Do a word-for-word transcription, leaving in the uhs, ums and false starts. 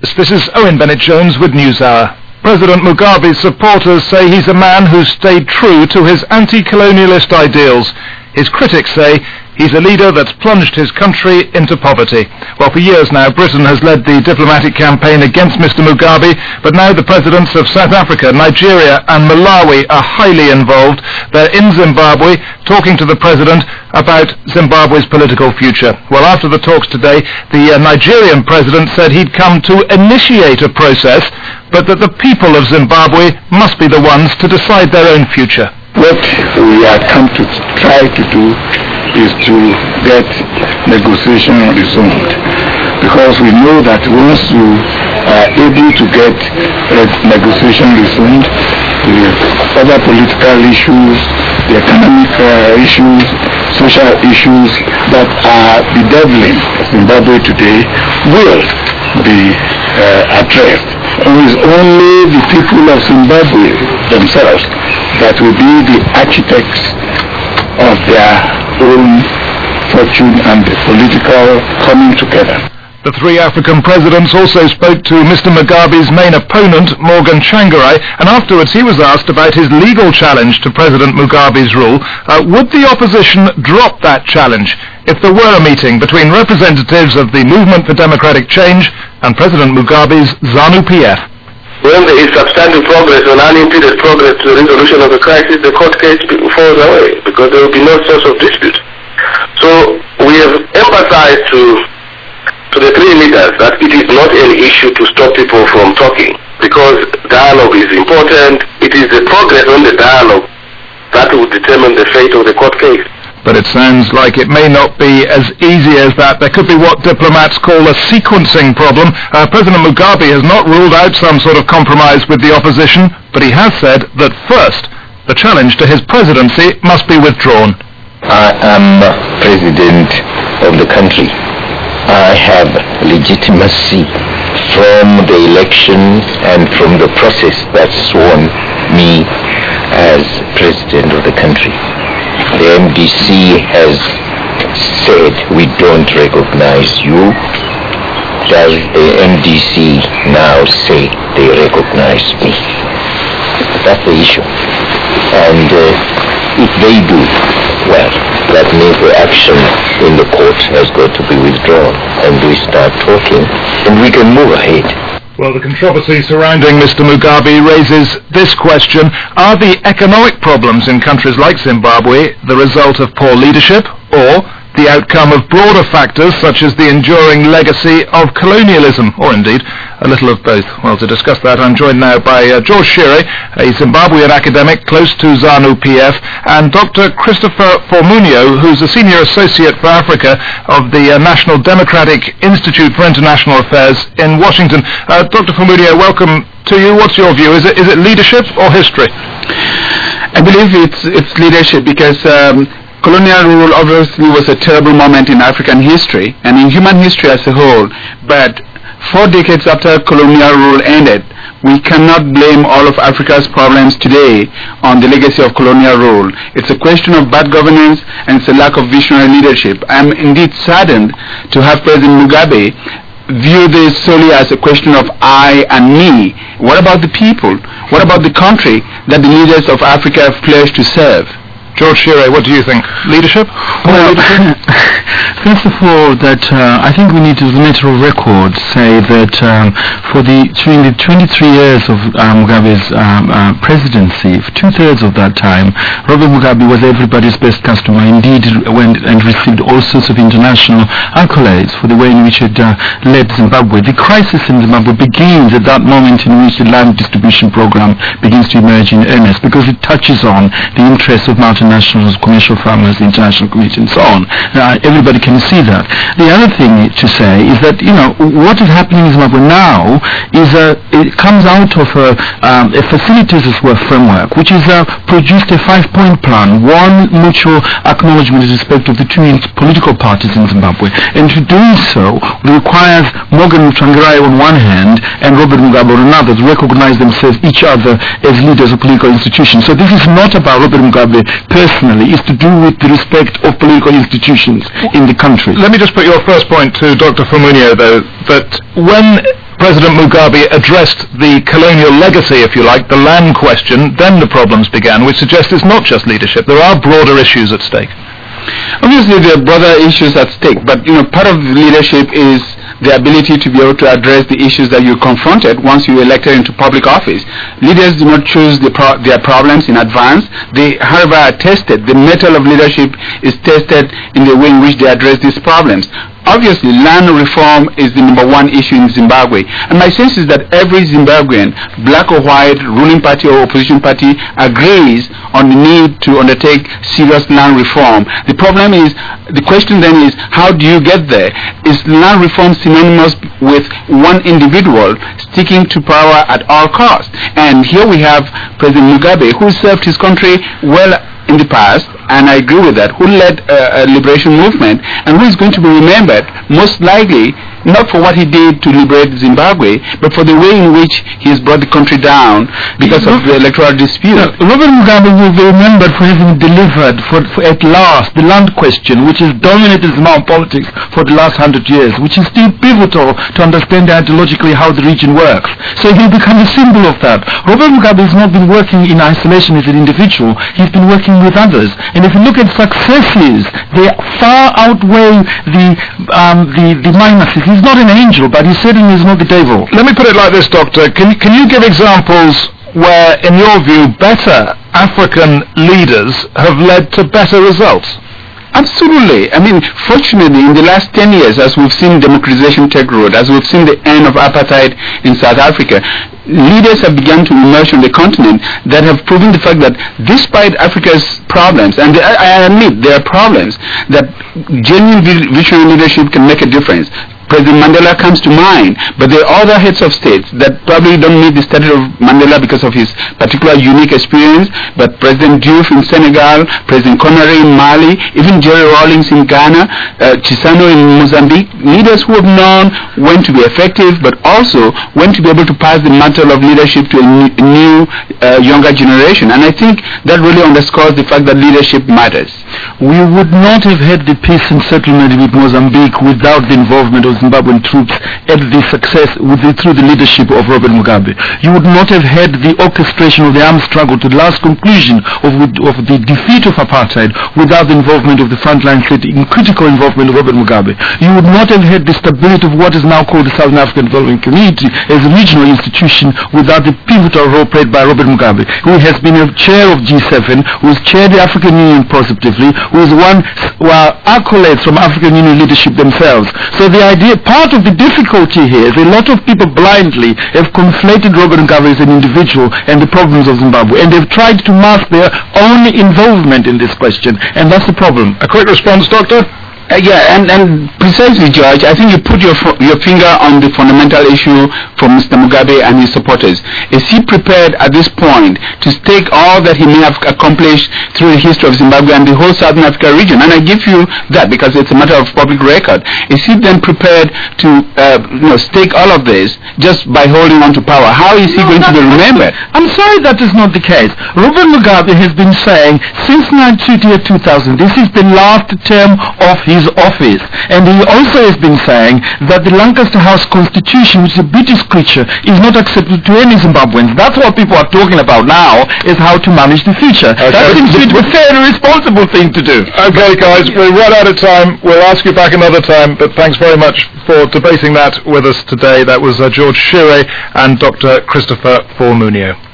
This is Owen Bennett-Jones with NewsHour. President Mugabe's supporters say he's a man who stayed true to his anti-colonialist ideals. His critics say he's a leader that's plunged his country into poverty. Well, for years now, Britain has led the diplomatic campaign against Mister Mugabe, but now the presidents of South Africa, Nigeria and Malawi are highly involved. They're in Zimbabwe talking to the president about Zimbabwe's political future. Well, after the talks today, the uh, Nigerian president said he'd come to initiate a process, but that the people of Zimbabwe must be the ones to decide their own future. What we are come to try to do is to get negotiation resumed, because we know that once you are able to get negotiation resumed, the other political issues, the economic uh, issues, social issues that are bedeviling Zimbabwe today will be uh, addressed. It is only the people of Zimbabwe themselves that will be the architects of their own fortune and the political coming together. The three African presidents also spoke to Mister Mugabe's main opponent, Morgan Tsvangirai, and afterwards he was asked about his legal challenge to President Mugabe's rule. Uh, would the opposition drop that challenge if there were a meeting between representatives of the Movement for Democratic Change and President Mugabe's ZANU P F? When there is substantive progress or unimpeded progress to the resolution of the crisis, the court case falls away because there will be no source of dispute. So we have emphasized to to the three leaders that it is not an issue to stop people from talking, because dialogue is important. It is the progress on the dialogue that will determine the fate of the court case. But it sounds like it may not be as easy as that. There could be what diplomats call a sequencing problem. Uh, President Mugabe has not ruled out some sort of compromise with the opposition, but he has said that first, the challenge to his presidency must be withdrawn. I am president of the country. I have legitimacy from the election and from the process that sworn me as president of the country. The M D C has said we don't recognize you. Does the M D C now say they recognize me? That's the issue. And uh, if they do, well, that means the action in the court has got to be withdrawn and we start talking and we can move ahead. Well, the controversy surrounding Mister Mugabe raises this question: are the economic problems in countries like Zimbabwe the result of poor leadership, or the outcome of broader factors such as the enduring legacy of colonialism, or indeed a little of both? Well, to discuss that, I'm joined now by uh, George Shire, a Zimbabwean academic close to ZANU P F, and Doctor Christopher Formunio, who's a senior associate for Africa of the uh, National Democratic Institute for International Affairs in Washington. Uh, Doctor Formunio, welcome to you. What's your view? Is it is it leadership or history? I believe it's it's leadership, because um, colonial rule obviously was a terrible moment in African history and in human history as a whole. But four decades after colonial rule ended, we cannot blame all of Africa's problems today on the legacy of colonial rule. It's a question of bad governance and it's a lack of visionary leadership. I'm indeed saddened to have President Mugabe view this solely as a question of I and me. What about the people? What about the country that the leaders of Africa have pledged to serve? George Shire, what do you think? Leadership? Well, first of all, that uh, I think we need to, as a matter of record, say that um, for the during the twenty-three years of uh, Mugabe's um, uh, presidency, for two-thirds of that time, Robert Mugabe was everybody's best customer. Indeed, went and received all sorts of international accolades for the way in which it uh, led Zimbabwe. The crisis in Zimbabwe begins at that moment in which the land distribution program begins to emerge in earnest, because it touches on the interests of multinationals, commercial farmers, the international community, and so on. Uh, everybody can see that. The other thing to say is that, you know, what is happening in Zimbabwe now is a, it comes out of a, um, a facilities work framework, which is uh, produced a five-point plan, one mutual acknowledgement with respect of the two political parties in Zimbabwe. And to doing so requires Morgan Tsvangirai on one hand and Robert Mugabe on another to recognize themselves, each other, as leaders of political institutions. So this is not about Robert Mugabe personally, is to do with the respect of political institutions in the country. Let me just put your first point to Doctor Formunio, though, that when President Mugabe addressed the colonial legacy, if you like, the land question, then the problems began, which suggests it's not just leadership. There are broader issues at stake. Obviously, there are broader issues at stake, but you know, part of leadership is the ability to be able to address the issues that you confronted once you elected into public office. Leaders do not choose the pro- their problems in advance. They, however, are tested. The mettle of leadership is tested in the way in which they address these problems. Obviously, land reform is the number one issue in Zimbabwe. And my sense is that every Zimbabwean, black or white, ruling party or opposition party, agrees on the need to undertake serious land reform. The problem is, the question then is, how do you get there? Is land reform synonymous with one individual sticking to power at all costs? And here we have President Mugabe, who served his country well in the past, and I agree with that, who led a, a liberation movement, and who is going to be remembered most likely not for what he did to liberate Zimbabwe, but for the way in which he has brought the country down because of the electoral dispute. No, Robert Mugabe will be remembered for having delivered for, for at last the land question, which has dominated Zimbabwe politics for the last hundred years, which is still pivotal to understand ideologically how the region works. So he'll become a symbol of that. Robert Mugabe has not been working in isolation as an individual, he's been working with others. And if you look at successes, they far outweigh the, um, the, the minuses. He's not an angel, but he certainly is not the devil. Let me put it like this, Doctor. Can, can you give examples where, in your view, better African leaders have led to better results? Absolutely. I mean, fortunately, in the last ten years, as we've seen democratization take root, as we've seen the end of apartheid in South Africa, leaders have begun to emerge on the continent that have proven the fact that despite Africa's problems, and I, I admit there are problems, that genuine visionary leadership can make a difference. President Mandela comes to mind, but there are other heads of states that probably don't meet the status of Mandela because of his particular unique experience, but President Diouf in Senegal, President Conare in Mali, even Jerry Rawlings in Ghana, uh, Chisano in Mozambique, leaders who have known when to be effective, but also when to be able to pass the mantle of leadership to a new, new uh, younger generation. And I think that really underscores the fact that leadership matters. We would not have had the peace and settlement with Mozambique without the involvement of Zimbabwean troops at the success with the, through the leadership of Robert Mugabe. You would not have had the orchestration of the armed struggle to the last conclusion of, of the defeat of apartheid without the involvement of the frontline state, in critical involvement of Robert Mugabe. You would not have had the stability of what is now called the Southern African Development Community as a regional institution without the pivotal role played by Robert Mugabe, who has been a chair of G seven, who has chaired the African Union positively, who has won well, accolades from African Union leadership themselves. So the idea, part of the difficulty here is a lot of people blindly have conflated Robert Mugabe as an individual and the problems of Zimbabwe, and they've tried to mask their own involvement in this question, and that's the problem. A quick response, Doctor? Uh, yeah, and, and precisely, George, I think you put your your finger on the fundamental issue for Mister Mugabe and his supporters. Is he prepared at this point to stake all that he may have accomplished through the history of Zimbabwe and the whole Southern Africa region? And I give you that because it's a matter of public record. Is he then prepared to uh, you know, stake all of this just by holding on to power? How is he no, going to be remembered? I'm sorry that is not the case. Robert Mugabe has been saying since two thousand, this is the last term of his office, and he also has been saying that the Lancaster House Constitution, which is a British creature, is not accepted to any Zimbabweans. That's what people are talking about now, is how to manage the future. Okay. That seems to be a fair and responsible thing to do. Okay, guys, we're right out of time. We'll ask you back another time, but thanks very much for debating that with us today. That was uh, George Shire and Doctor Christopher Formunio.